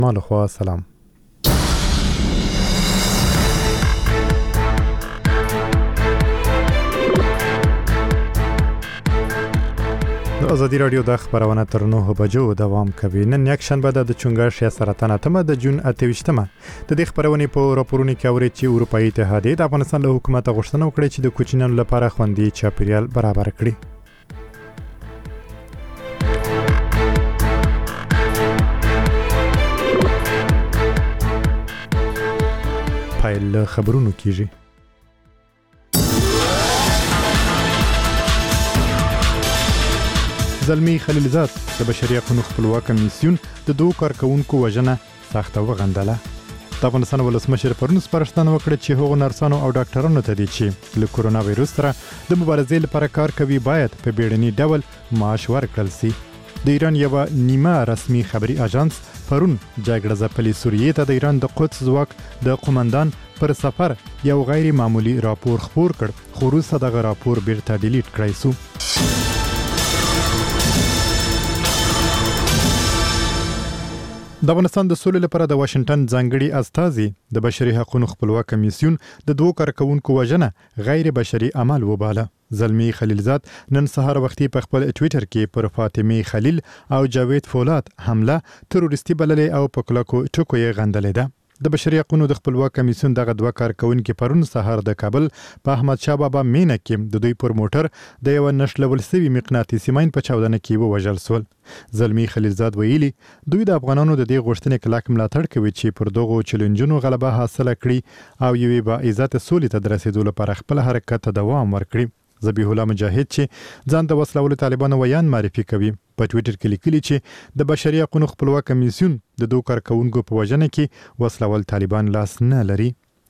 مالخوا سلام. د ازادي رادیو د خبرونه تر 9 بجو دوام کوي. نن یک شنبه د چونګښ یا سرطان اتمه د جون 28مه د دې خبرونه په راپورونو کې اوري چې اروپאי اتحادیه د افغانستان له حکومت غوښتنه وکړه چې د کوچنیانو لپاره خوندي چاپیریال برابر کړي. پایل خبرونو کیږي. زلمی خلیلزاد د بشري حقوقو خپلواک کمیسیون د دوه کارکونکو وژنه سخته وغندله. د افغانستان ولسمشر پرون سپارښتنه وکړه چې هغو نرسانو او ډاکټرانو ته دي چې له کورونا وایروس سره د مبارزې لپاره کار کوي باید په بیړني ډول معاش ورکړل شي. د ایران یو نیمه رسمي خبري اژانس پرون جګړه ځپلې سوریې ته د ایران د قدس ځواک د قومندان پر سفر یو غیر معمولی راپور خپور کړ، خو وروسته دغه راپور بیرته ډیلیټ کړی شو. د افغانستان د سولې لپاره د واشنگټن ځانګړي استازي د بشري حقوقو خپلواک کمیسیون د دوه کارکونکو وژنه غیر بشري عمل وباله. زلمی خلیلزاد نن سهار وختي په خپل ټوئیټر کې پر فاطمه خلیل او جاوید فولاد حمله تروریستي بللې او په کلکو ټکو یې غندلې ده. د بشري حقوقو د خپلواک کمیسیون دغه دوه کارکونکو پرون سهار د کابل په احمد شاه بابا مینه کې د دوی پر موټر د یو نشلول سوي مقناطیسي ماین په چاودنه کې ووژل شول. زلمی خلیلزاد ویلي دوی د افغانانو د دې غوښتنې کلک ملاتړ کوي چې پر دغو چیلنجونو غلبه حاصله کړي او یوې با عزت سولې ته د رسیدو لپاره خپل حرکت ته دوام ورکړي. ذبیح الله مجاهد چې ځان د وسلوالو طالبانو ویان معرفي کوي په ټوئیټر کې لیکلي چې د بشري حقوقو خپلواک کمیسیون د دوه کارکونکو په وژنه کې وسلوال طالبان لاس نه لري.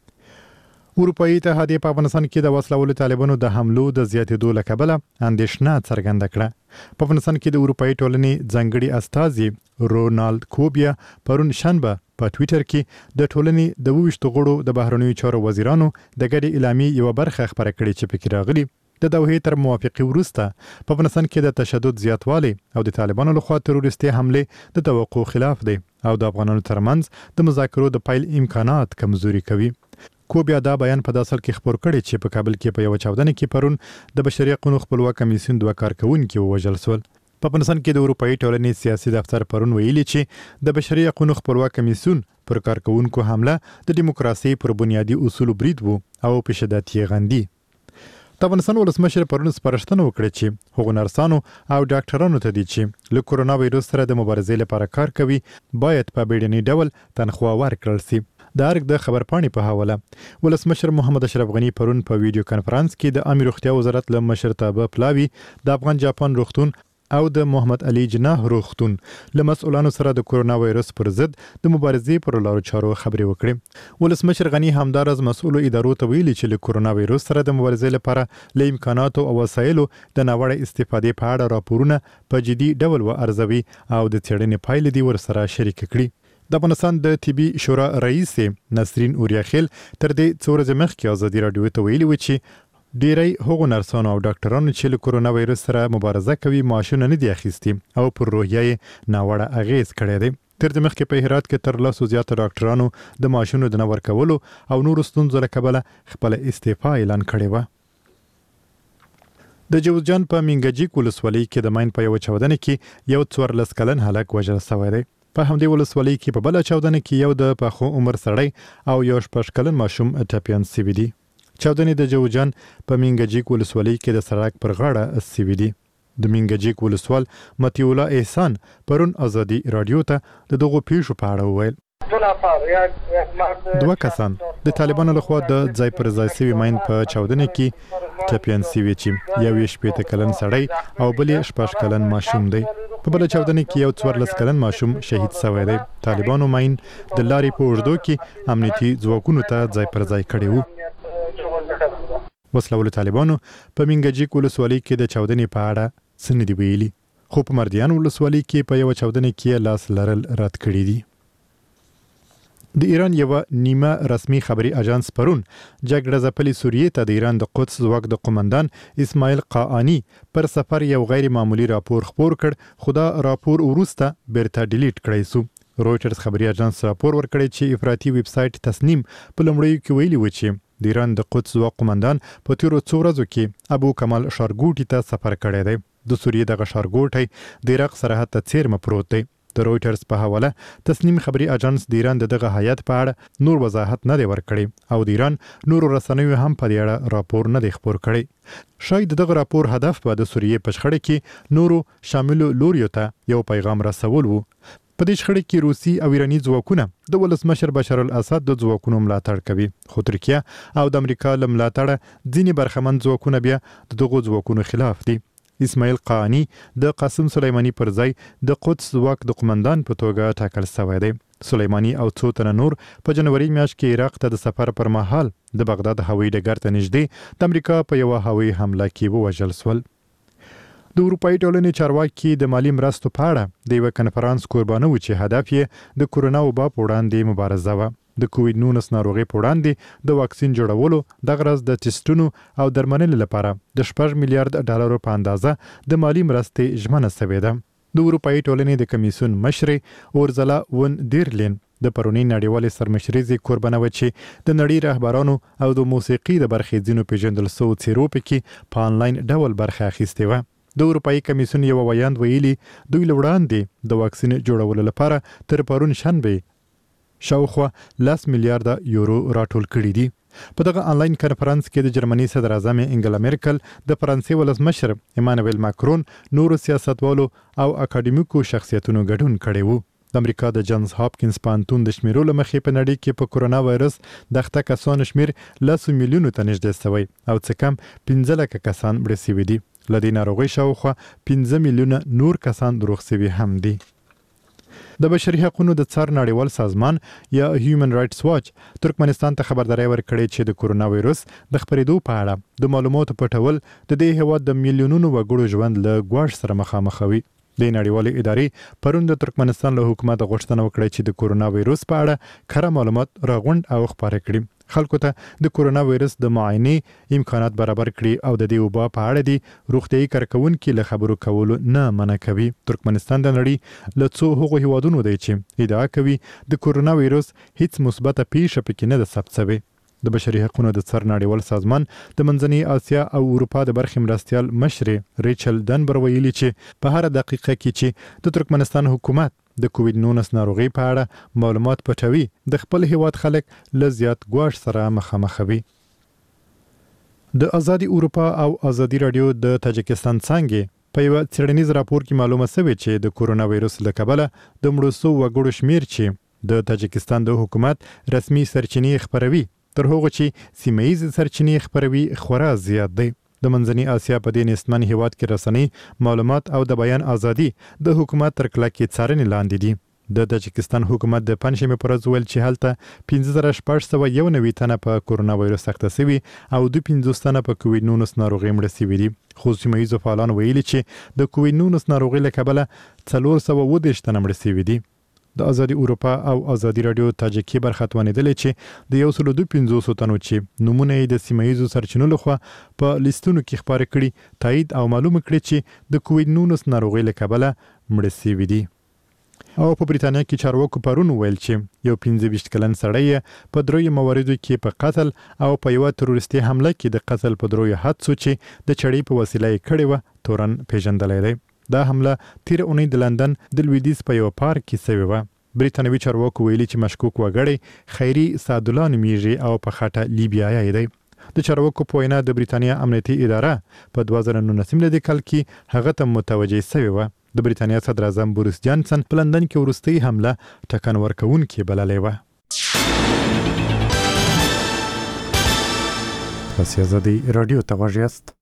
اروپאי اتحادیه په افغانستان کې د وسلوالو طالبانو د حملو د زیاتېدو له کبله اندېښنه څرګنده کړه. په افغانستان کې د اروپאי ټولنې ځانګړي استازي رونالد کوبیا پرون شنبه په ټوئیټر کې د ټولنې د 22 غړو د بهرنیو چارو وزیرانو د ګډې اعلامیې یو برخه خبره کړې چې پکې راغلي د دوحې تر موافقې وروسته په افغانستان کې د تشدد زیاتوالی او د طالبانو لخوا تروریستي حمله د توقع خلاف دی او د افغانانو ترمنځ د مذاکرو د پیل امکانات کمزوري کوي. کوبیا دا بیان په داسل کې خبر کړي چې په کابل کې په یو چاودنه کې پرون د بشري حقوقو خپلواک کمیسیون دوه کارکونکو وژل شول. په افغانستان کې د اروپאי ټولنې سیاسي دفتر پرون ویلي چې د بشري حقوقو خپلواک کمیسیون پر کارکونکو حمله د دیموکراسي پر بنیادی اصول برید وو او په شدت یې غندي. د افغانستان ولسمشر پرون سپارښتنه وکړه چې هغو نرسانو او ډاکټرانو ته دي چې له کورونا وایروس سره د مبارزې لپاره کار کوي باید په بیړني ډول تنخواه ورکړل شي. د ارګ د خبرپاڼې په حواله ولسمشر محمد اشرف غنی پرون په ویډیو کانفرنس کې د عامه روغتیا وزارت له مشرتابه پلاوی د افغان جاپان روغتون او د محمد علي جناح روغتون له مسؤلانو سره د کورونا وایروس پر ضد د مبارزې پر لارو چارو خبرې وکړې. ولسمشر غنی همدارز مسؤلو ادارو ته ویلي چې له کورونا وایروس سره د مبارزې لپاره له امکاناتو او وسایلو د ناوړه استفادې په اړه راپورونه په جدي ډول وارزوي او د څېړنې پایلې دي ورسره شریک کړي. د افغانستان د طبي شورا رئیس نسرین اوریاخیل تر دې څو ورځې مخکې ازادي رادیو ته ویلي و چې ډیری هغو نرسانو او ډاکټرانو چې له کورونا وایروس سره مبارزه کوي معاشونه نه دي اخیستي او پر روحیه یې ناوړه اغیز کړی دی. تر دې مخکې په هرات کې تر 100 زیات ډاکټرانو د معاشونو د نه ورکولو او نورو ستونزو له کبله خپل استعفا اعلان کړې وه. د جوزجان په منګجیک ولسوالۍ کې د ماین په یو چاودنه کې یو 14 کلن هلک وژل شوی دی. په همدې ولسوالۍ کې په بل چاودنه کې یو د پخو عمر سړی او یو 6 کلن ماشوم ټپیان شوي دي. چاودنې د جوزجان په منګجیک ولسوالۍ کې د سړک پر غاړه شوي دي. د منګجیک ولسوال مطیع الله احسان پرون ازادي رادیو ته د دغو پیښو په اړه وویل. دوه کسان د طالبانو لخوا د ځای پر ځای شوي ماین په چاودنه کې ټپیان شوي چې یو 18 کلن سړی او بل 6 کلن ماشوم دی. په بل چاودنه کې یو 14 کلن ماشوم شهید شوی دی. طالبانو ماین د لارې په اوږدو کې امنیتي ځواکونو ته ځای پر ځای کړی وو. وسلوالو طالبانو په منګجیک ولسوالۍ کې د چاودنې په اړه څه نه دي ویلي، خو په مردیان ولسوالۍ کې په یو چاودنې کې لاس لرل رد کړي دي. د ایران یو نیمه رسمي خبري اژانس پرون جګړه ځپلې سوریې ته د ایران د قدس ځواک د قومندان اسماعیل قاآني پر سفر یو غیر معمولی راپور خپور کړ، خو دا راپور وروسته بیرته ډیلیټ کړی شو. رويټرز خبري اژانس راپور ورکړی چې افراطي ویب سټ تسنیم په لومړیو کې ویلي و چې د ایران د قدس ځواک قومندان په تیرو څو ورځو کې ابو کمال شارګوټي ته سفر کړی دی. د سوریې دغه شارګوټی د عراق سرحد ته څیرمه پروت دی. د رويټرز په حواله تسنیم خبري اژانس د ایران دغه هیات په اړه نور وضاحت نه دی ورکړی او د ایران نور رسنیو هم په دې اړه راپور نه دی خپور کړی. شاید دغه راپور هدف به د سوریې په شخړه کې نورو شامل لوریو ته یو پیغام رسول وو. په دې شخړه کې روسي او ایراني ځواکونه د ولسمشر بشار الاسد د ځواکونو ملاتړ کوي، خو ترکیه او د امریکا له ملاتړه ځینې برخمن ځواکونه بیا د دغو ځواکونو خلاف دي. اسماعیل قانی د قاسم سلیمانی پر ځای د قدس ځواک د قومندان په توګه ټاکل شوی دی. سلیمانی او څو تنه نور په جنوري میاشت کې عراق ته د سفر پر مهال د بغداد هوایي ډګر ته نږدې د امریکا په یو هوایي حمله کې ووژل شول. د اروپایي ټولنې چارواکي د مالی مرستو په اړه د یو کنفرانس قربانه و چې هدف یې د کورونا وبا په وړاندې مبارزه و. د کووډ-19 ناروغي په وړاندې د واکسین جوړولو د غرض د ټیسټونو او درملنې لپاره د 4 میلیارډ ډالرو په اندازه د مالی مرستې ژمنه شوې ده. د اروپایي ټولنې د کمیسیون مشر اورزلا ون دیرلین د پرونی نړیوالې سرمشريزي قربانه و چې د نړۍ رهبرانو او د موسیقي د برخې ځینو پیژندل شوو څیرو پکې په آنلاین ډول برخه اخیستې و. د اروپایي کمیسیون یو ویاند ویلي دوی لوړاندې د واکسین جوړولو لپاره تر پرون شنبه شاوخوا 10 میلیارډ یورو راټول کړي دي. په دغه آنلاین کنفرانس کې د جرمني صدر اعظم انګلا میرکل، د فرانسې ولسمشر ایمانوئل ماکرون، نورو سیاستوالو او اکاډمیکو شخصیتونو ګډون کړی وو. د امریکا د جانز هاپکینز پوهنتون د شمیرو له مخې په نړۍ کې په کورونا وایرس د اخته کسانو شمیر 10 میلیونو ته نږدې شوی او څه کم 15 لکه کسان مړه شوي دي. له دې ناروغۍ شاوخوا 15 میلیونه نور کسان روغ شوي هم دي. د بشري حقوقو د څار نړیوال سازمان یا هیومن رائټس واچ ترکمنستان ته خبرداري ورکړې چې د کورونا وایرس د خپرېدو په اړه د معلوماتو پټول د دې هیواد د میلیونونو وګړو ژوند له ګواښ سره مخامخ وي. د نړیوالې ادارې پرون د ترکمنستان له حکومت غوښتنه وکړه چې د کورونا وایرس په اړه کره معلومات راغونډ او خپاره کړي، خلکو ته د کورونا وایرس د معاینې امکانات برابر کړي او د دې وبا په اړه د روغتیايي کارکونکو له خبرو کولو نه منع کوي. ترکمنستان د نړۍ له څو هغو هیوادونو دی چې ادعا کوي د کورونا وایرس هیڅ مثبته پیښه پکې نه ده ثبت شوې. د بشري حقوقو د څار نړیوال سازمان د منځنۍ اسیا او اروپا د برخې مرستیال مشر ریچل دنبر ویلي چې په هر دقیقه کې چې د ترکمنستان حکومت د کووډ-19 ناروغي په اړه معلومات پټوي، د خپل هیواد خلک له زیات ګواښ سره مخامخ وي. د ازادي اروپا او ازادي رادیو د تاجکستان څنګه په یو څېړنیز راپور کې معلومه شوې چې د کورونا وایرس له کبله د مړو شوو وګړو شمیر چې د تاجکستان د حکومت رسمي سرچینې خبروي تر هغه چې سیمه‌ییز سرچینې خبروي خورا زیات دی. د منځنۍ اسیا په دې نسمن هیواد کې رسنۍ معلومات او د بیان ازادي د حکومت تر کلکې څارنې لاندې دي. د تاجکستان حکومت د پنځمې پر ورځ ویل چې هلته 15691 تنه په کورونا وایرس اخته شوي او 250 تنه په کووډ-19 ناروغي مړه شوي دي. خو سیمه‌ییز فعالان ویلي چې د کووډ-19 ناروغي له کبله 430 تنه مړه شوي دي. د ازادي اروپا او ازادي رادیو تاجکي برخه توانیدلې چې د 152 تنو چې نمونه یې د سیمه‌ییزو سرچینو لخوا په لیستونو کې خبره کړي تایید او معلومه کړي چې د کووډ-19 ناروغي له کبله مړه شوي دي. او په بریتانیا کې چارواکو پرون ویل چې یو 25 کلن سړی په دروي مواردو کې په قتل او په یو تروریستي حمله کې د قتل په دروي حادثو چې د چړې په وسیله یې کړې و تورن پیژندلې دی. دا حمله تیر اونۍ د لندن د لویدیز په یو پارک کې شوې و. بریتانوي چارواکو ویلي چې مشکوک وګړی خیري سعدالله نومیږي او په خاطه لیبیایی دی. د چارواکو په وینا د بریتانیا امنیتي اداره په 2019 د کال کې هغه ته متوجه شوې و. د بریتانیا صدر اعظم بوریس جانسن په لندن کې وروستۍ حمله ټکان ورکوونکې بللې و. تاسو ازادي رادیو ته غوږ یاست.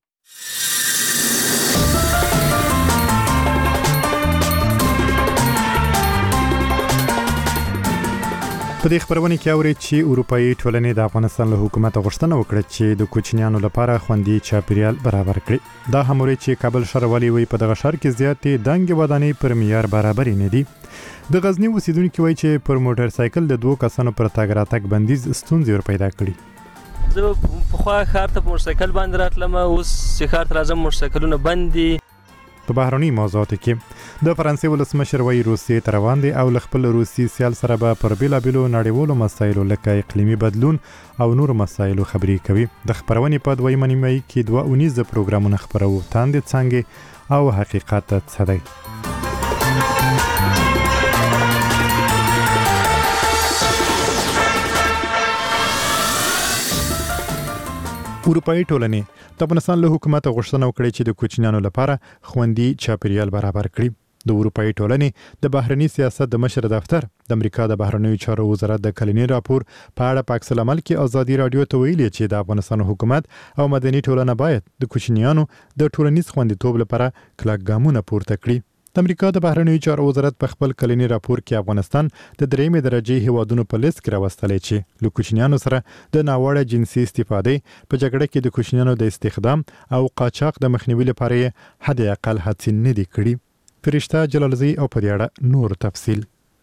په دې خبرونه کې اوري چې اروپאי ټولنې د افغانستان له حکومت غوښتنه وکړه چې د کوچنیانو لپاره خوندي چاپیریال برابر کړي. دا هموري چې کابل ښاروالي وی په دغه ښار کې زیاتې دنګ ودانۍ پر معیار برابر نه دي. د غزنی اوسیدونکو وایي چې پر موټر سایکل د 2 کسانو پر تګ راتګ بندیز ستونزې ور پیدا کړي. زه په خوا ښار ته په موټر سایکل باندې راتلم، اوس چې ښار ته راځم موټر سایکلونه بند دي. په بهرني موضوعاتو کې د فرانسې ولسمشر وایي روسیې ته روان دي او له خپل روسي سیال سره به پر بیلابیلو نړیوالو مسایلو لکه اقلیمي بدلون او نور مسایلو خبرې کوي. د خبرونې په دویمه نیمه کې 2 اونیزه پروګرامونه خبرو تاندې څنګه او حقیقت څه دی. اروپאי ټولنې د افغانستان له حکومت غوښتنه وکړه چې د کوچنیانو لپاره خوندي چاپیریال برابر کړي. د اروپאי ټولنې د بهرني سیاست د مشر دفتر د امریکا د بهرنیو چارو وزارت د کلنی راپور په اړه په عکس العمل کې ازادي رادیو ته ویلي چې د افغانستان حکومت او مدني ټولنه باید د کوچنیانو د ټولنیز خوندیتوب لپاره کلک ګامونه پورته کړي. د امریکا د بهرنیو چارو وزارت په خپل کلنی راپور کې افغانستان د 3مې درجه هیوادونو په لیست کې راوستلې چې له کوچنیانو سره د ناوړه جنسي استفادې په جګړه کې د کوچنیانو د استخدام او قاچاق د مخنیوي لپاره حد اقل هڅې نه دي کړې. فرشته جلالزی او په دې اړه نور تفصیل.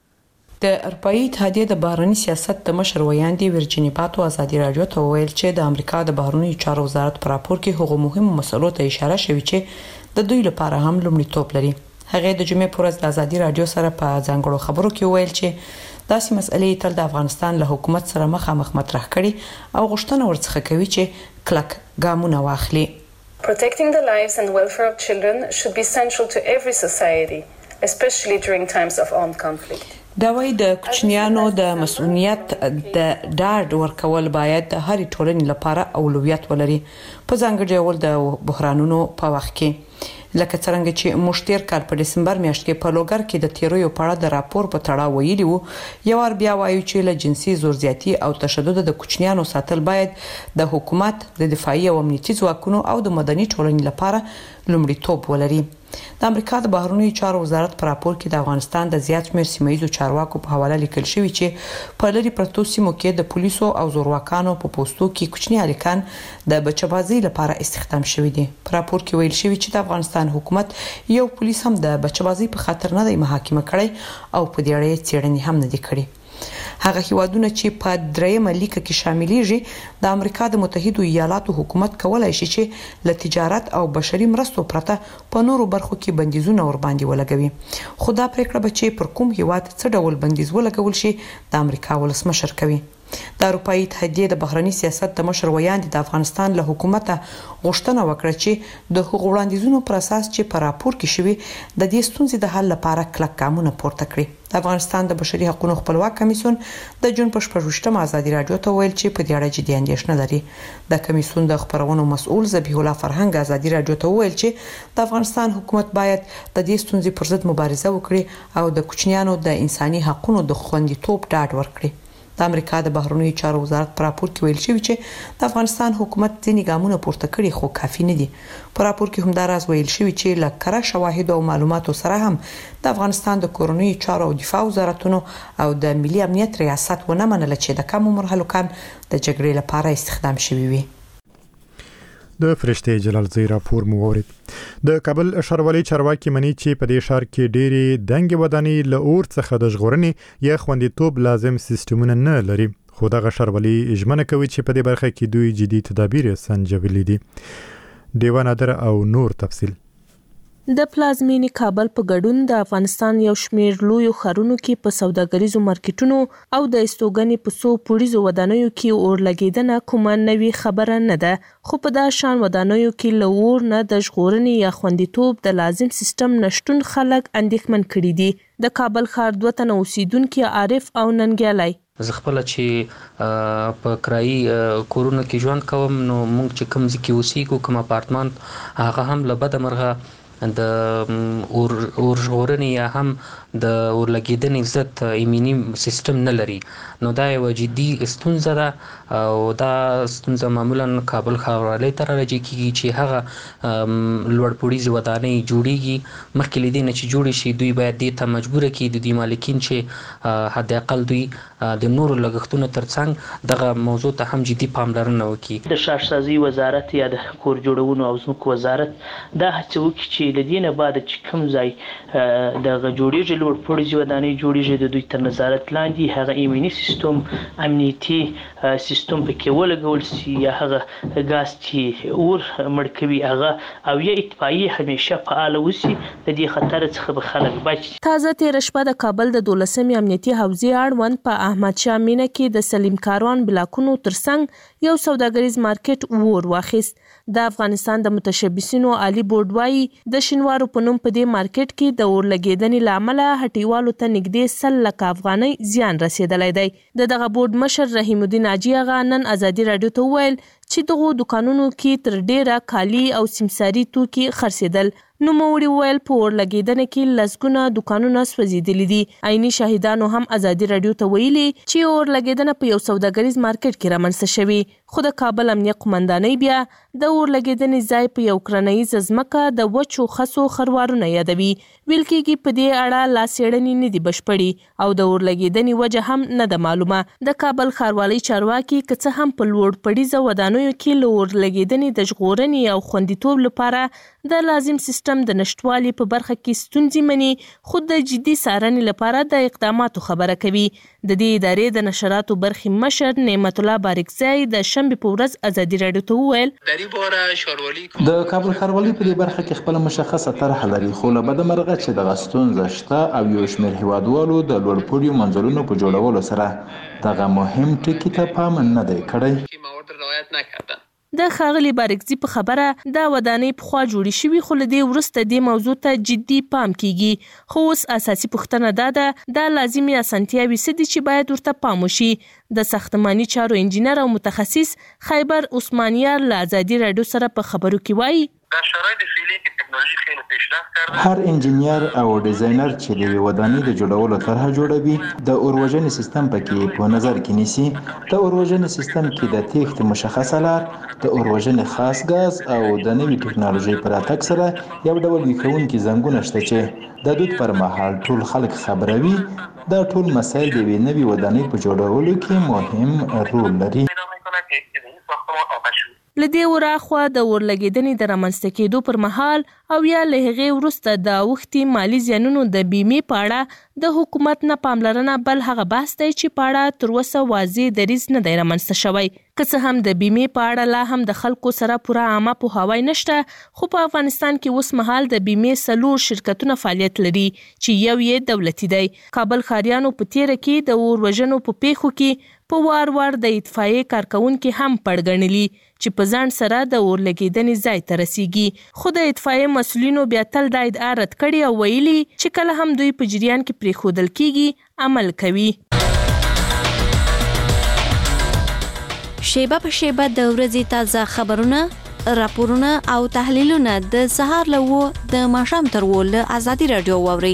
د اروپאי اتحادیې د بهرنی سیاست د مشر ویاندې ورجینی پاتو ازادي رادیو ته ویل چې د امریکا د بهرنیو چارو وزارت په راپور کې هغو مهمو مسلو ته اشاره شوې چې د دوی لپاره هم لومړیتوب لري. هغه د جمعې پر ورځ د ازادي رادیو سره په ځانګړو خبرو کې ویل چې داسې مسئلې تل د افغانستان له حکومت سره مخامخ مطرح کړي او غوښتنه ورڅخه کوي چې کلک ګامونه واخلي. Protecting the lives and welfare of children should be central to every society, especially during times of armed conflict. دا وایي د کوچنیانو د مسؤلیت د ډاډ ورکول باید د هرې ټولنې لپاره اولویت ولري په ځانګړي ډول د بحرانونو په وخت کې. لکه څنګه چې موږ تیر کال په دسمبر میاشت کې په لوګر کې د تیرویو په اړه د راپور په تړاو ویلي وو. یو ور بیا وایو چې له جنسي زورزیاتي او تشدد د کوچنیانو ساتل باید د حکومت د دفاعي او امنیتي ځواکونو او د مدني ټولنې لپاره لومړیتوب ولري. د امریکا د بهرنیو چارو وزارت په راپور کې د افغانستان د زیات شمېر سیمه‌ییزو چارواکو په حواله لیکل شوی چې په لری پرتو سیمو کې د پولیسو او زورواکانو په پوسټو کې کوچني الیکان د بچبازي لپاره استخدام شوی دي. په راپور کې ویل شوی چې د افغانستان حکومت یو پولیس هم د بچبازي په خاطر نه دی محاکمه کړی او په دې اړه څېړنې هم نه دي کړې. هغه هیوادونه چې په 3مه لیکه کې شاملېږي د امریکا د متحده ایالاتو حکومت کولای شي چې له تجارت او بشري مرستو پرته په نورو برخو کې بندیزونه ور باندې ولګوي. خو دا پریکړه به چې پر کوم هیواد څه ډول بندیز ولګول شي د امریکا ولسمشر کوي. د اروپאי اتحادیې د بهرنی سیاست د مشر ویاندې د افغانستان له حکومت غوښتنه وکړه چې د حقوق وړاندیزونو پر اساس چې په راپور کې شوی د دې ستونزې د حل لپاره کلک ګامونه پورته کړي. د افغانستان د بشري حقوقو خپلواک کمیسیون د جون په 14مه ازادي رادیو ته ویل چې په دې اړه جدي اندېښنه لري. د کمیسیون د خبرونو مسؤل ذبیح الله فرهنګ ازادي رادیو ته ویل چې د افغانستان حکومت باید د دې ستونزې پر ضد مبارزه وکړي او د کوچنیانو د انساني حقوقو د خوندیتوب ډاډ ورکړي. د امریکا د بهرنیو چارو وزارت په راپور کې ویل شوی چې د افغانستان حکومت ځینې ګامونه پورته کړي خو کافي نه دي. په راپور کې هم دا راز ویل شوی چې له کره شواهد او معلوماتو سره هم د افغانستان د کورنیو چارو او دفاع وزارتونو او د ملي امنیت ریاست ونه منله چې د کم عمر هلکان د جګړې لپاره استخدام شوي وي. د فرشته جلالزی راپور مو ورید. د کابل ښاروالۍ چارواکي مني چې په دې ښار کې ډېری دنګ ودانۍ له اور څخه د ژغورنې یا خوندیتوب لازم سیستمونه نه لري. خو دغه ښاروالۍ ژمنه کوي چې په دې برخه کې دوی جدي تدابیر سنجولي دي. دیوان ادر او نور تفصیل. د پلازمینی کابل په ګډون د افغانستان یو شمېر لویو ښارونو کې په سوداګریزو مارکیټونو او د استوګنې په څو پوړیزو ودانیو کې اور لګیدنه کومه نوې خبره نه ده. خو په دا شان ودانیو کې له اور نه د ژغورنې یا خوندیتوب د لازم سیستم نشټون خلک اندېښمن کړي دي. د کابل ښار 2 تنه اوسیدونکي عارف او ننګیالی زه خپل چې په کرایي کورونو کې ژوند کوم نو موږ چې کوم ځای کې اوسېږو کوم اپارتمان هغه هم له بده مرغه د اور ژغورنې یا هم د اور لګیدنې ضد ایمني سیستم نه لري. نو دا یو جدي ستونزه ده او دا ستونزه معمولا کابل ښاروالۍ ته راځي چې هغه لوړ پوړیزې ودانۍ جوړیږي. مخکې له دې نه چې جوړې شي دوی باید دې ته مجبوره کړي د دوی مالکین چې حد اقل دوی د نورو لګښتونو ترڅنګ دغه موضوع ته هم جدي پاملرنه وکړي. د ښارسازي وزارت یا د کور جوړونو او ځمکو وزارت دا هڅه وکړي چې چې لدینه بعد چې کوم ځای د جوړیږي لوړ پوړیزي ودانۍ جوړیږي د دوی تر نظارت لاندې هغه ایمني سیستم امنیتي سیستم پکې ولګول شي یا هغه غاز چې اور مړ کوي هغه او یا اطفائیه همیشه فعال وسی د دې خطر څخه به خلک بچ. تازه تیر شپه د کابل د 12مې امنیتي حوزې اړوند په احمد شاه مینه کې د سلیم کاروان بلاکونو ترڅنګ یو سوداګریز مارکیټ ور واخیست. د افغانستان د متشبثینو عالی بورډ وايي د شینوارو په نوم په دې مارکیټ کې د اور لګیدنې لامل هټیوالو ته نږدې 100 لک افغانۍ زیان رسیدلی دی. دغه بورډ مشر رحیم الدین حاجی آغا نن ازادي رادیو ته وویل چې دغه دکانونو کې تر ډیره کالی او سمساري توکي خرڅېدل. نو موړي ویل په اور لګیدنې کې لسګونه دکانونه سوځېدلي دي. عیني شاهدانو هم ازادي رادیو ته ویلي چې اور لګیدنه په یو سوداګریز مارکیټ کې رامنځته شوی. خو د کابل امنیه قومندانۍ بیا د اور لګیدنې ځای په یو کرنیز ځمکه د وچو خسو خروارونه یادوي. ویل کېږي په دې اړه لا څېړنې نه دي بشپړې او د اور لګیدنې وجه هم نه ده معلومه. د کابل ښاروالۍ چارواکي که څه هم په لوړ پوړیزه ودانیو کې له اور لګیدنې د ژغورنې او خوندیتوب لپاره د لازم سیستم د نشټوالي په برخه کې ستونزې مني، خو د جدي څارنې لپاره د اقداماتو خبره کوي. د دې ادارې د نشراتو برخې مشر نعمت الله بارکزی د شنبې په ورځ ازادي رادیو ته وویل د کابل ښاروالۍ په دې برخه کې خپل مشخصه طرح لري، خو له بده مرغه چې دغه ستونزه شته او یو شمېر هیوادوالو د لوړ پوړیو منزلونو په جوړولو سره دغه مهم ټکي ته پام نه دی کړی. د ښاغلي بارکزي په خبره دا ودانۍ پخوا جوړې شوي، خو له دې وروسته دې موضوع ته جدي پام کیږي. خو اوس اساسي پوښتنه دا ده دا لازمي اسانتیاوې څه دي چې باید ورته پام وشي. د ساختماني چارو انجینر او متخصص خیبر عثمانیار له ازادي رادیو سره په خبرو کې وایي هر انجینر او ډیزاینر چې د ودانۍ د جوړولو طرح جوړوي د اور وژنې سیستم پکې په نظر کې نیسي. د اور وژنې سیستم کې د تېښتې مشخصه لار، د اور وژنې خاص غاز او د نوې ټکنالوژۍ په راتګ سره یو ډول ویښونکي زنګونه شته چې د دود پر مهال ټول خلک خبروي. دا ټول مسایل د یوې نوې ودانۍ په جوړولو کې مهم رول لري. له دې وراخوا د اور لګیدنې د رامنځته کېدو پر مهال او یا له هغې وروسته د اوښتي مالي زیانونو د بیمې په اړه د حکومت نه پاملرنه بل هغه بحث دی چې په اړه تر اوسه واضح دریځ نه دی رامنځته شوی. که څه هم د بیمې په اړه لا هم د خلکو سره پوره عامه پوهاوی نشته، خو په افغانستان کې اوس مهال د بیمې 4 شرکتونه فعالیت لري چې یو یې دولتي دی. کابل ښاریانو په تیره کې د اور وژنو په پیښو کې په وار د اطفائیې کارکونکي هم پړ ګڼلي چې په ځان سره د اور لګیدنې ځای ته رسیږي. خو د اطفائیې مسؤلینو بیا تل دا ادعا رد کړې او ویلي چې کله هم دوی په جریان کې پرېښودل کېږي عمل کوي. شیبه په شیبه د ورځې تازه خبرونه، راپورونه او تحلیلونه د سهار له 9 د ماښام تر 10 له ازادي رادیو واورئ.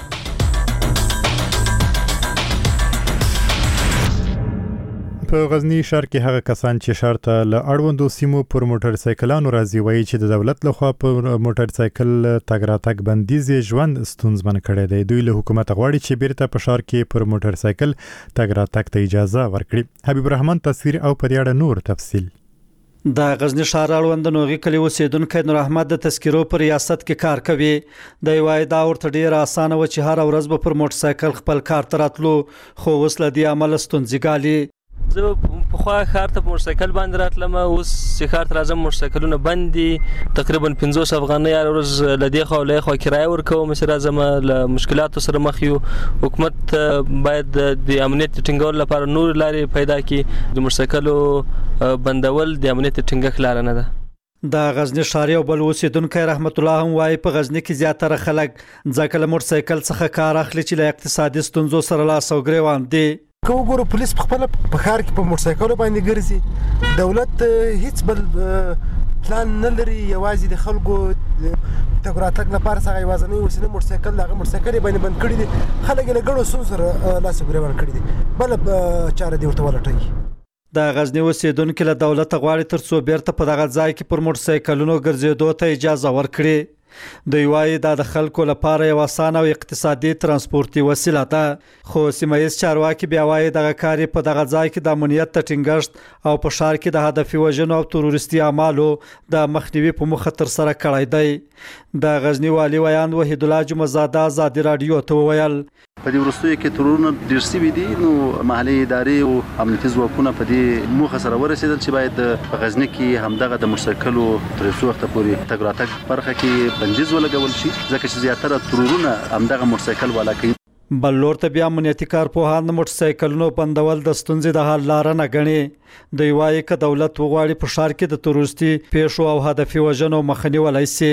په غزنی ښار کې هغه کسان چې ښار ته له اړوندو سیمو پر موټر سایکلانو راځي وایي چې د دولت لخوا پر موټر سایکل تګ راتګ بندیز ژوند ستونزمن کړی دی. دوی له حکومت غواړي چې بیرته په ښار کې پر موټر سایکل تګ راتګ ته اجازه ورکړي. حبیب الرحمن تصویر او پر یاړه نور تفصیل. د غزنی ښار اړوند نوغي کلی اوسیدونکو نور احمد د تذکرو پر ریاست کې کار کوي. د وایدا ورته ډیر اسانه و چې هر ورځ به پر موټر سایکل خپل کار تراتلو، خو اوس له دې عمل ستونزې ګالي. زه په خوا ښار ته په موټر سایکل باندې راتلم، اوس چې ښار ته راځم موټر سایکلونه بند دي. تقریبا 500 افغانۍ هر ورځ له دې خوا له خوا کرایه ورکوم چې راځم. له مشکلاتو سره مخ یو. حکومت باید د امنیت ټینګولو لپاره نور لارې پیدا کړي. د موټر سایکلو بندول د امنیت ټینګښت لاره نه ده. د غزنی ښار یو بل اوسیدونکی رحمت الله هم وایي په غزنی کې زیاتره خلک ځکه له موټر سایکل څخه کار اخلي چې له اقتصادي ستونزو سره لاس او ګریوان دي. که وګورو پولیس په خپل په ښار کې په موټر سایکل باندې ګرځي. دولت هیڅ بل پلان نه لري، یوازې د خلکو تګ راتګ لپاره څنګه یوازینی وسیله موټر سایکل هغه موټر سایکل باندې بند کړی دي. خلک له ګڼو ستونزو سره لاس او ګریوان کړي دي. بل چاره دی ورته ولټوي. د غزنی اوسیدونکو له دولت غواړي ترڅو بیرته په دغه ځای کې پر موټر سایکلونو ګرځېدو ته اجازه ورکړي. دوی وایي دا د خلکو لپاره یو اسانه او اقتصادي ترانسپورتي وسیله ده، خو سیمه ییز چارواکي بیا وایي دغه کار په دغه ځای کې د امنیت د ټینګښت او په ښار کې د هدفي وژنو او تروریستي اعمالو د مخنیوي په موخه ترسره کړی دی. د غزني والي ویان وحید الله جمعزاده ازادي راډیو ته وویل په دې وروستیو کې ترورونه ډېر سوي دي، نو محلي ادارې او امنیتي ځواکونه په دې موخه سره ورسېدل چې باید په غزني کې همدغه د موټرسایکلو تر څو وخته پورې تګ راتګ برخه کې بندیز ولګول شي، ځکه چې زیاتره ترورونه همدغه موټرسایکل والا کوي. بل لور ته بیا امنیتي کارپوهان د موټرسایکلونو بندول د ستونزې د حل لاره نه ګڼي. دوی وایي که دولت وغواړي په ښار کې د تروریستي پیښو او هدفي وژنو مخه نیولی سي.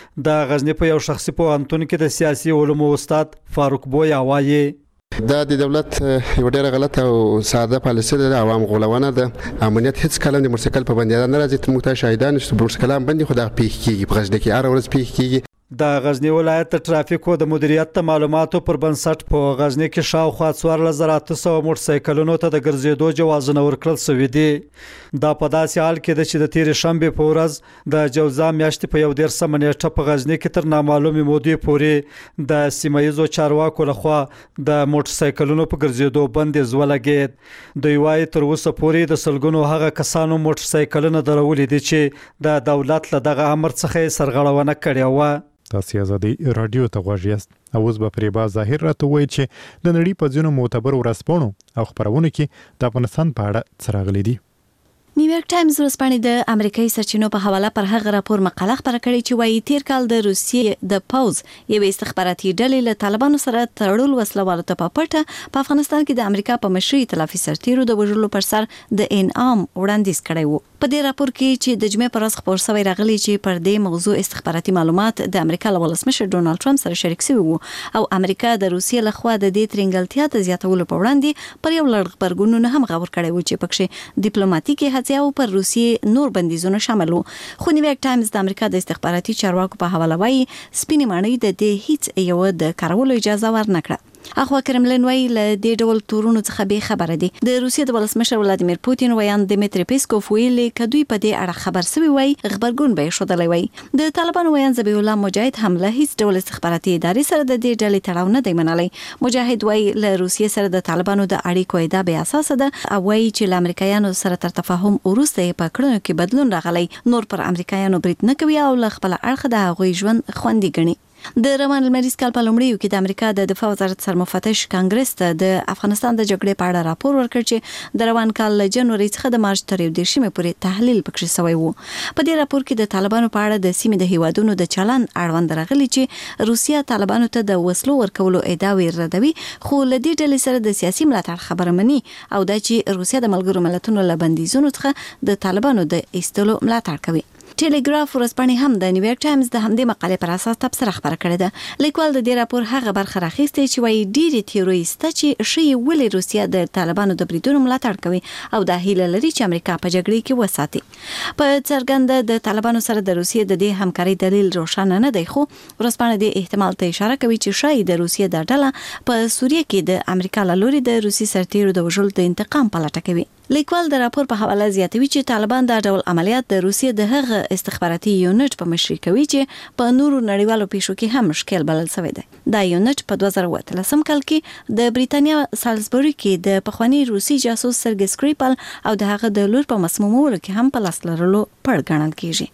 د غزني په یو شخصي پوهنتون کې د سیاسي علومو استاد فاروق بویا وایي دا د دولت یو ډېر غلط او ساده پالیسي ده، عوام غولونه ده. امنیت هیڅ کله د موټرسایکل په بندیدل نه راځي. موږ ته شاهدان چې موټرسایکلان بندي خو دا پیښ کیږي په غزني کې هر ورځ پیښ کیږي. د غزنی ولایت د ټرافیکو د مدیریت د معلوماتو پر بنسټ په غزنی کې شاوخوا 1400 موټرسایکلونو ته د ګرځېدو جوازونه ورکړل شوي دي. دا په داسې حال کې ده چې د تېرې شنبې په ورځ د جوزا میاشتې په 11 نیټه په غزنی کې تر نامعلومې مودې پورې د سیمه ییزو چارواکو لخوا د موټرسایکلونو په ګرځېدو بندیز ولګېد. دوی وایي تر اوسه پورې د سلګونو هغه کسانو موټرسایکلونه درولي دي چې د دولت له دغه امر څخه یې سرغړونه کړې وه. تاسو ازادي رادیو ته غوږ یاست. اوس به پرې باز ظاهر راته وایي چې د نړۍ په ځینو معتبر ورځپاڼو او خبرونو کې د افغانستان په اړه څه راغلي دي. نیویارک ټایمز ورځپاڼې د امریکایي سرچینو په حواله پر هغه راپور مقاله خپره کړې چې وایي تیر کال د روسیې د پوز یوې استخباراتي ډلې له طالبانو سره تړل وسلوالو ته په پټه په افغانستان کې د امریکا په مشرۍ ائتلافي سرتیرو د وژلو پر سر د انعام وړاندیز کړی وو. په دې راپور کې چې د جمعې پر ورځ خبر شوی راغلی چې پر دې موضوع استخباراتي معلومات د امریکا له ولسمشر ډونالد ټرمپ سره شریک شوی وو او امریکا د روسیې لخوا د دې ترنګلتیا ته زیاتولو په وړاندې پر یو لړ خبرګونونو هم غور کړی وو چې پکې ډیپلوماټیکي هڅې او پر روسیې نور بندیزونه شامل وو. خو نیویارک ټایمز د امریکا د استخباراتي چارواکو په حواله وایي سپینې ماڼۍ د دې هیڅ یو د کارولو اجازه ورنکړه. اخوا کرملین وایي له دې ډول تورونو څخه به خبره دي. د روسیې د ولسمشر ولادیمیر پوتین ویان دمیتری پیسکوف ویلي کدوې په دې اړه خبر سوي وای خبرګون به شودلې وای. د طالبان ویان ذبیح الله مجاهد هم له هیڅ ډول استخباراتي ادارې سره د دې ډلې تړاو نه دی منلی. مجاهد وای له روسیې سره د طالبانو د اړیکو ادعا به اساس ده او وای چې له امریکایانو سره تر تفاهم وروسته په کړنو کې بدلون راغلی. نور پر امریکایانو برید نه کوي او له خپل اړخ د هغوی ژوند خوندي ګڼي. د روان المریز کال په لومړیو کې د امریکا د دفاع وزارت سرمفتش کانګرس ته د افغانستان د جګړې په اړه راپور ورکړ چې د روان کال له جنوري څخه د مارچ تر 10 پورې تحلیل پکې شوی وو. په دې راپور کې د طالبانو په اړه د سیمې د هیوادونو د چلن اړوند راغلي چې روسیا طالبانو ته د وسلو ورکولو ادعا ردوي خو له دې ډلې سره د سیاسي ملاتړ خبره مني او دا چې روسیا د ملګرو ملتونو له بندیزونو څخه د طالبانو د ایستلو ملاتړ کوي. ټیلیګراف ورځپاڼې هم د نیویارک ټایمز د همدې مقالې پر اساس تبصره خبره کړې ده. لیکوال د دې راپور هغه برخه راخیستې چې وایي ډېرې تیورۍ شته چې ښیي ولې روسیه د طالبانو د بریدونو ملاتړ کوي او دا هیله لري چې امریکا په جګړې کې وساتي. په څرګنده د طالبانو سره د روسیې د دې همکارۍ دلیل روښانه نه دی خو ورځپاڼه د احتمال ته اشاره کوي چې شاید د روسیې د ډله په سوریه کې د امریکا له لوري د روسي سرتیرو د وژلو د انتقام په لټه کوي. لیکوال د راپور په حواله زیاتوي چې طالبان دا ډول عملیات د روسیې د هغه استخباراتي یونټ په مشرۍ کوي چې په نورو نړیوالو پیښو کې هم مشکل بلل شوی دی. دا یونټ په 2013 کال کې د بریتانیا سالزبوري کې د پخوانی روسي جاسوس سرګي سکریپل او د هغه د لور په مسمومولو کې هم په لاس لرلو پړ ګڼل کیږي.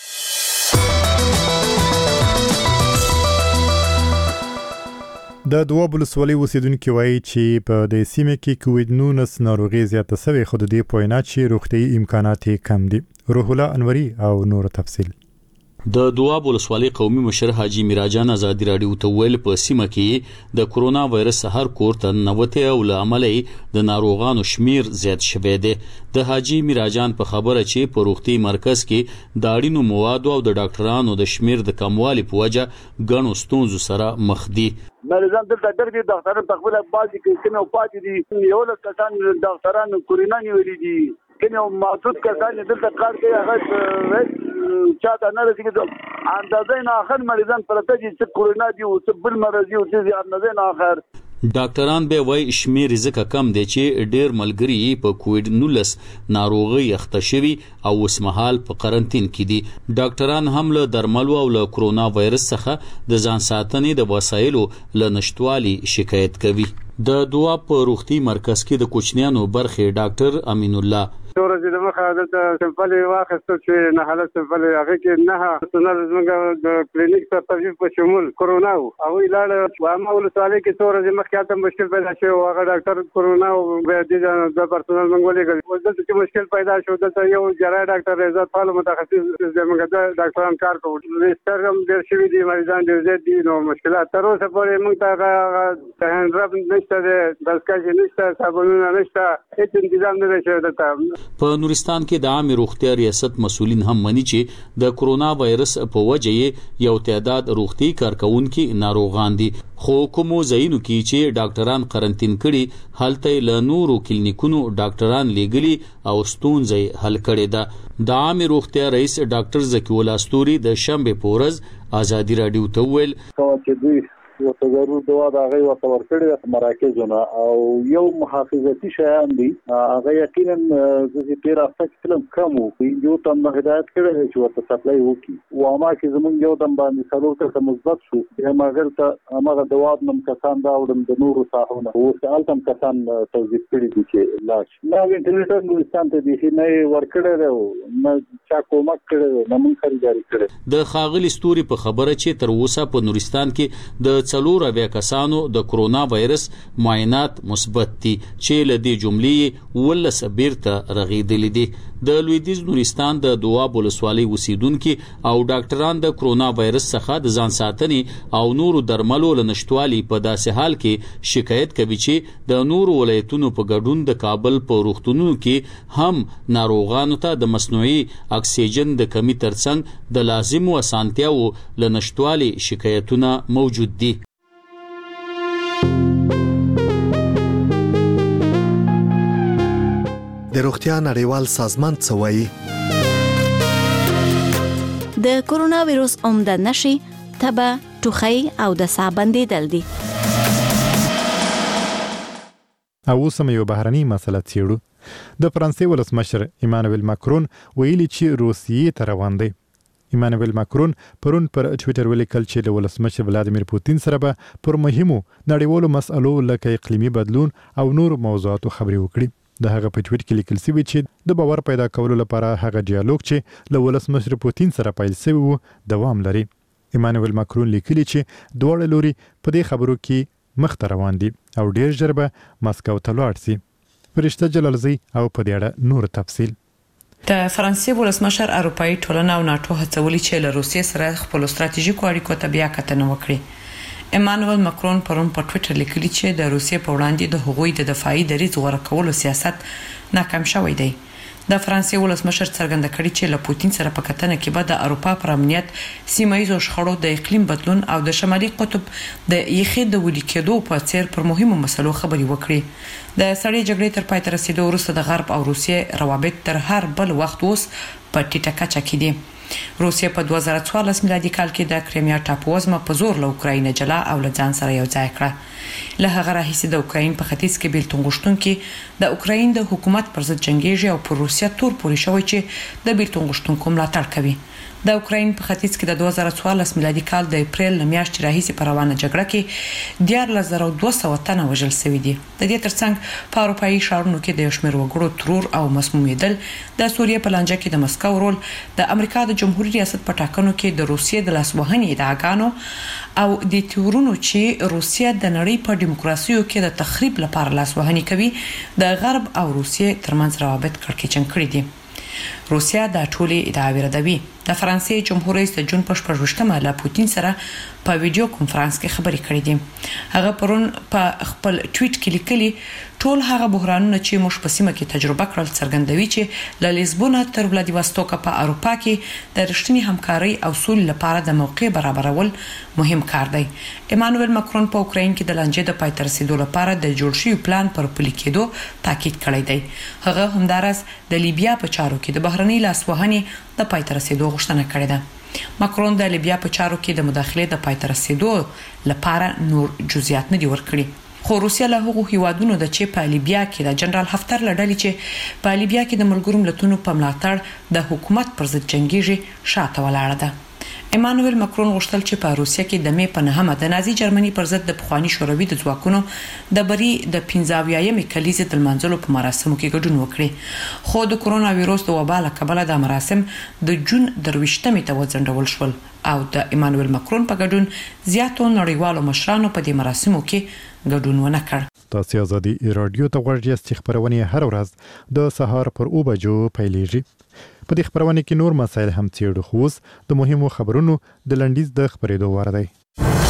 د دواب ولسوالۍ اوسیدونکو وایي چې په د سیمه کې کووډ-19 ناروغي زیاته شوې خو د دې په وینا چې روغتیايي امکانات کم دي. روح الله انوري او نور تفصیل. د دواب ولسوالۍ قومي مشر حاجی میراجان ازادي راډیو ته ویل په سیمه کې د کرونا وایرس هر کور ته 90 او لاملې د ناروغانو شمیر زیات شوی دی. د حاجی میراجان په خبره چې په روغتي مرکز کې د اړینو موادو او د ډاکټرانو د شمیر د کموالي په وجه غنو ستونزو سره مخ دي. مریضان دلته ډېر ډاکټران په خپل بازي کې کوم پاتې دي یو لکه ډاکټران کورونا نیولې دي کوم محدود کسان دلته کار کوي هغه چاته نه رسیږي اندازې نه اخر مریضان پرته چې کورونا دی او بل مرض دی او چې اندازې نه اخر ډاکټران به وایي شمیر ځکه کم دی چې ډېر ملګري په کووډ-19 ناروغي اخته شوي او اوسمهال په قرنطین کې دي. ډاکټران هم له درملو او له کرونا وایرس څخه د ځان ساتنې د وسایلو له نشټوالي شکایت کوي. د دوا په روغتي مرکز کې د کوچنیانو برخې ډاکټر امین الله ورځې د مخه د سمپل واخیستل چې نه حالت سمپل هغه کې نه سنل زموږ د کلینیک په ترتیب په شمول کرونا او ویلاړ وامه ولسوالۍ کې ورځې مخکې ته مشکل پیدا شو هغه ډاکټر کرونا او د پرسونل منګولې کوي دلته مشکل پیدا شو دلته یو جراح ډاکټر عزت فعال متخصص زموږ د ډاکټران کار کوي سترګم ډېر شوي دي مریضان ډېر زیات دي نو مشکلات تر اوسه پورې موږ ته هندرب نشته د دستکشې نشته صابونونه نشته هیڅ تنظیم نه شوی دلته. په نورستان کې د عامه روغتیا ریاست مسؤلین هم مني چې د کرونا وایرس په وجه یو تعداد روغتي کارکونکو ناروغان دي خو کومو ځایونو کې چې ډاکټران قرنطین کړي هلته له نورو کلینیکونو ډاکټران لیږلي او ستونزې حل کړي ده. د عامه روغتیا رئیس ډاکټر زکی الله استوري د شنبه په ورځ ازادي رادیو ته ویل چې یو ضرور دوا د هغه ورته ورکړي د مراکزونه او یو محافظتي شیان دي هغه یقینا چې پیر افته کلم کم وو یو تم هدایت کړي چې ورته سپلای وکي او ما کې زمونږ یو تم باندې څلور ته مثبت شو هم هغه هغه دوا نم کسان دا وړم د نورو صاحبونه او سالتم کسان توظیف کړي دي چې لاش نو انټرنیټ نورستان ته دي نه ورکړي نه چا کومک کړي نه مونږ خریداري کړي. د خاغلی ستوري په خبره چې تر اوسه په نورستان کې د څلور اویا کسانو د کرونا وایرس معاینات مثبت دي چې له دې جملې ولس بیرته رغیدلې دي. د لویدیځ نورستان د دواب ولسوالۍ اوسیدونکو او ډاکټران د کرونا وایرس څخه د ځان ساتنې او نورو درملو له نشټوالي په داسې حال کې شکایت کوي چې د نورو ولایتونو په ګډون د کابل په روغتونونو کې هم ناروغانو ته د مصنوعي اکسیجن د کمی ترڅنګ د لازمو اسانتیاو له نشټوالي شکایتونه موجود دي. د روغتیا نړیوال سازمان څه وایي؟ د کرونا وایرس عمده نشي تبه ټوخی او د ساه بندیدل دي. او اوس یو بهرني مسله څیړو. د فرانسې ولسمشر ایمانوئل ماکرون ویلي چې روسیې ته روان دی. ایمانوئل ماکرون پرون پر ټویټر ولیکل چې د ولسمشر ولادیمیر پوتین سره به پر مهمو نړیوالو مسألو لکه اقلیمي بدلون او نور موضوعاتو خبرې وکړي. د هغه په ټویټ کې لیکل شوی چې د باور پیدا کولو لپاره هغه ډیالوګ چې له ولسمشر پوتین سره پیل شوی وو دوام لري. ایمانوئل ماکرون لیکلی چې دواړه لوري په دې خبرو کې مخ ته روان دي او ډیر ژر به مسکو ته لاړ شي. فرشته جلالزی او په دې اړه نور تفصیل. د فرانسې ولسمشر اروپאי ټولنه او ناتو هڅولي چې له روسیې سره خپل ستراتیژیکو اړیکو ته بیا کتنه وکړي. ایمانوئل ماکرون پرون په ټویټر لیکلی چې د روسیې په وړاندې د هغوی د دفاعي دریځ غوړه کولو سیاست ناکام شوی دی. د فرانسې ولسمشر څرګنده کړی چې له پوتین سره په کتنه کې به د اروپا پر امنیت، سیمایي شخړو، د اقلیم بدلون او د شمالي قطب د یخي د ولي کېدو په څیر پر مهمو مسلو خبرې وکړي. د سړې جګړې تر پای ته رسیدو وروسته د غرب او روسیې روابط تر هر بل وخت اوس په ټیټه کچه کې دي. روسیې په 2014 میلادي کال کې د کریمیا ټاپووزمه په زور له اوکراین جلا او له ځان سره یو ځای کړه. له هغه راهیسې د اوکراین په ختیځ کې بیلتون غوښتونکي د اوکراین د حکومت پر ضد جنگیږي او پر روسیا تور پوري شوی چې د بیلتون غوښتونکو ملاتړ کوي. د اوکراین په ختیځ کې د 2014 میلادي کال د اپریل میاشتې راهیسې په روانه جګړه کې 14200 تنه وژل شوي دي. د دې ترڅنګ په اروپایي ښارونو کې د شمیر وګړو ترور او مسمومیدل، د سوریې په لانجه کې د مسکو رول، د امریکا د جمهوریت ریاست په ټاکنو کې د روسیې د لاسوهنې ادعاګانو او د تورونو چې روسیه د نړۍ په دیموکراسيو کې د تخریب لپاره لاسوهنې کوي د غرب او روسیې ترمنځ روابط کړکېچن کړي دي. روسیا د ټولې ادعاوې ردوي. د فرانسې جمهور رئیس د جون په 28مه له پوتین سره په ویډیو کانفرنس کې خبرې کړې دي. هغه پرون په خپل ټویټ کې لیکلي ټول هغه بحرانونه چې موږ په سیمه کې تجربه کړل څرګندوي چې له لیزبون تر ولادیواستوک په اروپا کې د رښتینی همکاري او سولې لپاره د موقع برابرول مهم کار دی. ایمانوئل ماکرون په اوکراین کې د لانجې د پای ته رسیدو لپاره د جوړ شوي پلان پر پلي کېدو تاکید کړی دی. هغه همدارس د لیبیا په چارو کې د بهرنۍ لاسوهنې د پای ته رسیدو غوښتنه کړې ده. ماکرون د لیبیا په چارو کې د مداخلې د پای ته رسیدو لپاره نور جزئیات نه دي ورکړي. خو روسیا له هغو هیوادونو د چې په لیبیا کې د جنرال هفتر لړلې چې په لیبیا کې د ملګرو ملتونو په ملاتړ د حکومت پر ضد جنگیږي شاته ولاړه ده. ایمانوئل ماکرون غوښتل چې په روسیا کې د مې په 9 د نازي جرمني پر ضد د پخوانی شوروي د ځواکونو د بری د 15مې کلیزې د منځلو په مراسمو کې ګډون وکړي، خو د کرونا وایروس د وبا له کبله د مراسم د جون 23مې ته وځنډول شول او د ایمانوئل ماکرون په ګډون زیاتو نړیوالو مشرانو په دې مراسمو کې ګډون ونه کړ. تاسو ازادي رادیو ته ورغی چې خبرونه هر ورځ د سهار پر 2 بجو پیلېږي. په دې خبرونه کې نور مسایل هم څېړو، خو د مهمو خبرونو د لنډیز د خبرېدو وار دی.